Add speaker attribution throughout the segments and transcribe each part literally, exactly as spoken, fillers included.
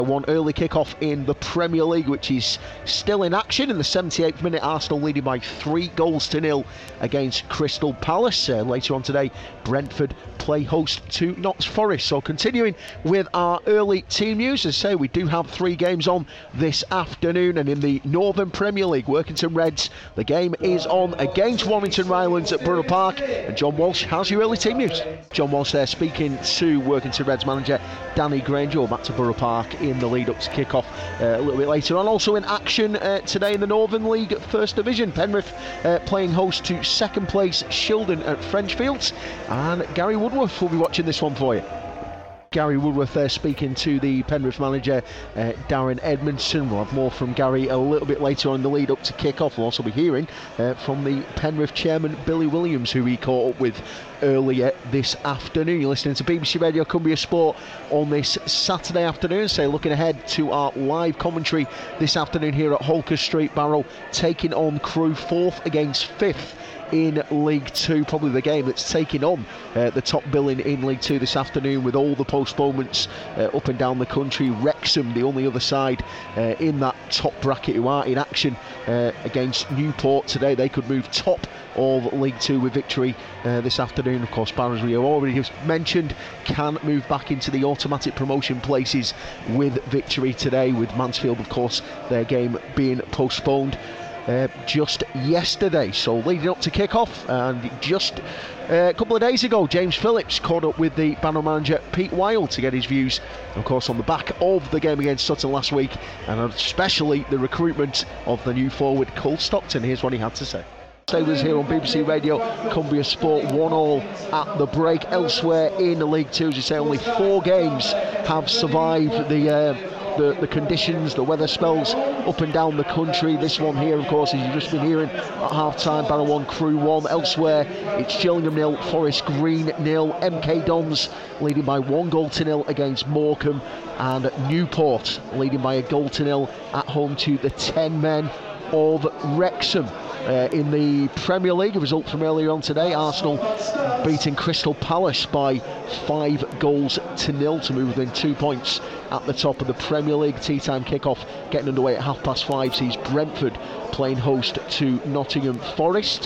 Speaker 1: One early kick-off in the Premier League, which is still in action. In the seventy-eighth minute, Arsenal leading by three goals to nil against Crystal Palace. Uh, later on today, Brentford play host to Notts Forest. So continuing with our early team news, as I say, we do have three games on this afternoon, and in the Northern Premier League, Workington Reds, the game is on against Warrington Rylands at Borough Park. And John Walsh has your early team news. John Walsh there speaking to Workington Reds manager Danny Granger. Back to Borough Park in the lead up to kick-off uh, a little bit later on. Also in action uh, today in the Northern League First Division, Penrith uh, playing host to second place Shildon at Frenchfields, and Gary Woodworth will be watching this one for you. Gary Woodworth there speaking to the Penrith manager uh, Darren Edmondson. We'll have more from Gary a little bit later on in the lead up to kick-off. We'll also be hearing uh, from the Penrith chairman Billy Williams, who we caught up with earlier this afternoon. You're listening to B B C Radio Cumbria Sport on this Saturday afternoon. So looking ahead to our live commentary this afternoon here at Holker Street, Barrow taking on Crewe, fourth against fifth in League Two. Probably the game that's taking on uh, the top billing in League Two this afternoon, with all the postponements uh, up and down the country. Wrexham, the only other side uh, in that top bracket, who are in action uh, against Newport today. They could move top of League Two with victory uh, this afternoon. Of course, Barrow, as we have already just mentioned, can move back into the automatic promotion places with victory today, with Mansfield, of course, their game being postponed Uh, just yesterday. So leading up to kick-off, and just uh, a couple of days ago, James Phillips caught up with the Barrow manager Pete Wild to get his views, of course, on the back of the game against Sutton last week, and especially the recruitment of the new forward Cole Stockton. Here's what he had to say. Stay with us here on B B C Radio Cumbria Sport. One all at the break. Elsewhere in the League Two, as you say, only four games have survived the uh, The, the conditions, the weather spells up and down the country. This one here, of course, as you've just been hearing at half-time, Barrow one, Crewe one. Elsewhere, it's Gillingham nil, Forest Green nil. M K Dons leading by one goal to nil against Morecambe, and Newport leading by a goal to nil at home to the ten men of Wrexham. Uh, in the Premier League, a result from earlier on today, Arsenal beating Crystal Palace by five goals to nil to move within two points at the top of the Premier League. Tea time kick-off getting underway at half past five sees Brentford playing host to Nottingham Forest.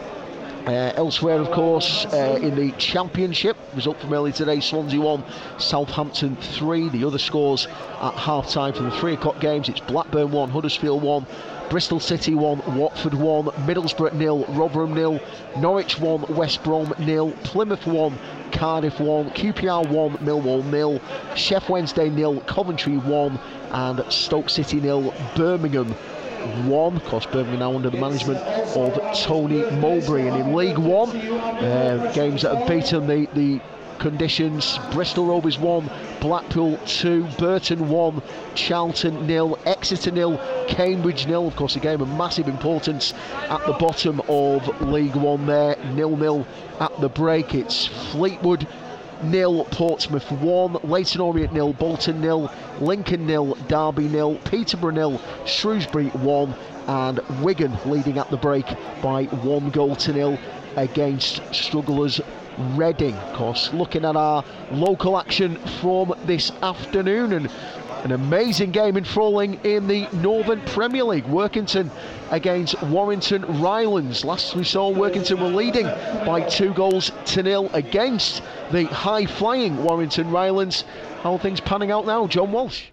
Speaker 1: Uh, elsewhere, of course, uh, in the Championship, result from earlier today, Swansea one, Southampton three. The other scores at half-time from the three o'clock games, it's Blackburn one, Huddersfield one, Bristol City one, Watford one, Middlesbrough nil, Rotherham nil, Norwich one, West Brom nil, Plymouth one, Cardiff one, Q P R one, Millwall nil, Sheff Wednesday nil, Coventry one, and Stoke City nil, Birmingham one. Of course, Birmingham now under the management of Tony Mowbray. And in League One, uh, games that have beaten the, the conditions: Bristol Rovers one, Blackpool two, Burton one, Charlton nil, Exeter nil, Cambridge nil. Of course, a game of massive importance at the bottom of League One there, nil nil at the break. It's Fleetwood nil, Portsmouth one, Leyton Orient nil, Bolton nil, Lincoln nil, Derby nil, Peterborough nil, Shrewsbury one, and Wigan leading at the break by one goal to nil against strugglers Reading. Of course, looking at our local action from this afternoon, and an amazing game enthralling in the Northern Premier League. Workington against Warrington Rylands. Last we saw, Workington were leading by two goals to nil against the high-flying Warrington Rylands. How are things panning out now, John Walsh?